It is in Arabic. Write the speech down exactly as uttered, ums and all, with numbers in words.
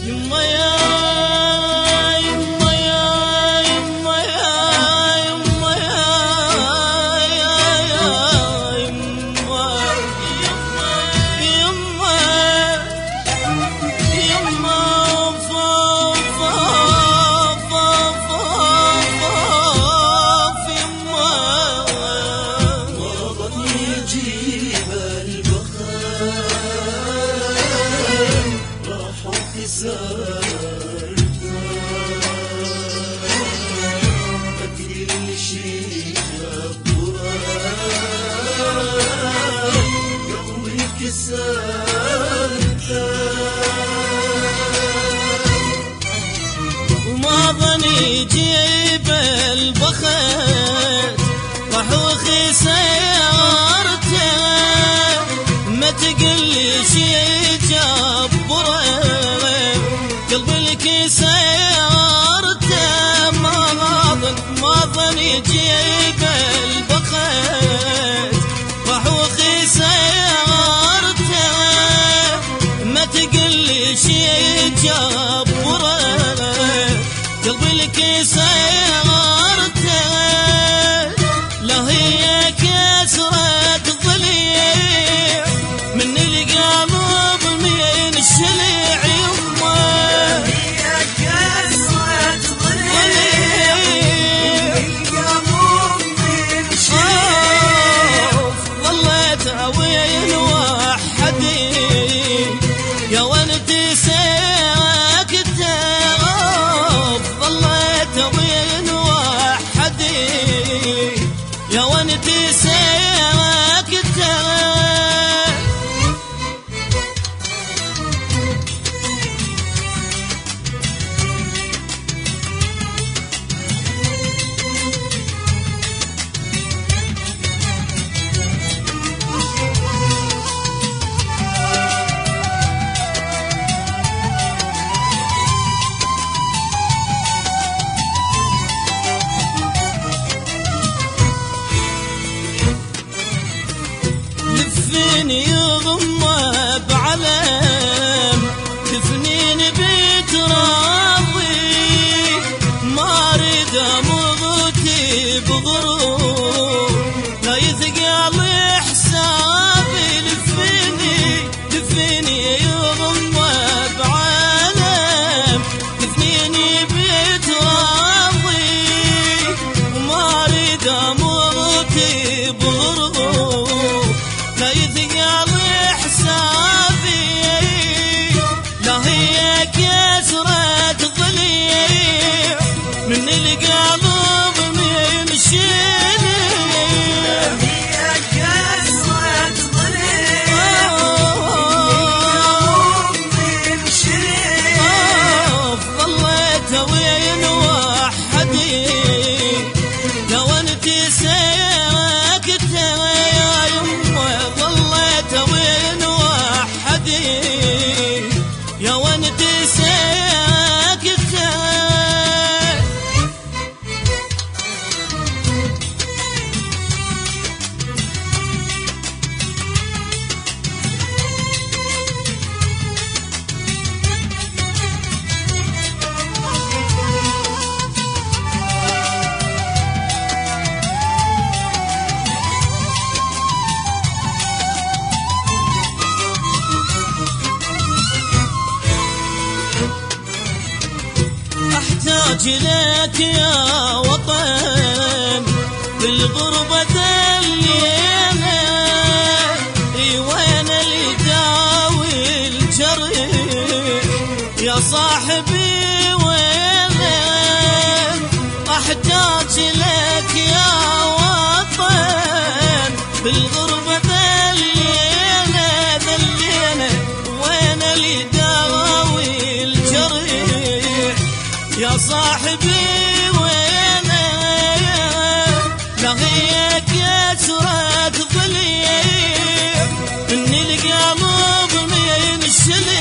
يما يا يما يا يما يا يما يا يا يا يما يما يما فوق فوق فوق يما وضن يجيب البخار راحوا خسارته ما كل شي جبران يوم انكسرته وما ظن يجيب البخت راح وخسارته ما تقلي شي جبره قلب لك سيارته ما ظن ما ظن يجيب البخت راح وخسارته ما تقلي شي جبره قلب لك سيارته لا هي كسرة ضليع من القلب من الشلع يما هي كسرة ضليع من القلب من الشلع ظليت وين وحدي يا ولد ساكته ظليت وين وحدي يا ولد ساكته لفني يغمى بعلم دفنين بتراضي ما اريد اموتي بغرور لا يثقل حسابي لفني لفني يغمى بعلم دفنيني بتراضي وما اريد اموتي بغرور لا يثقل حسابي لا هي كسرة ضليع من القلب من الشلع هي كسرة ضليع من الشلع ظليت وين وحدي لو انت ساكته يا يما ظليت وين وحدي يا وانت ساكته احتاج لك يا وطن بالغربة دلينا وين اللي داوي الجريح يا صاحبي وين احتاج لك يا وطن بالغربة دلينا دلينا وين اللي داوي الجريح يا صاحبي وين لا هي كسرة ضليع من القلب من الشلع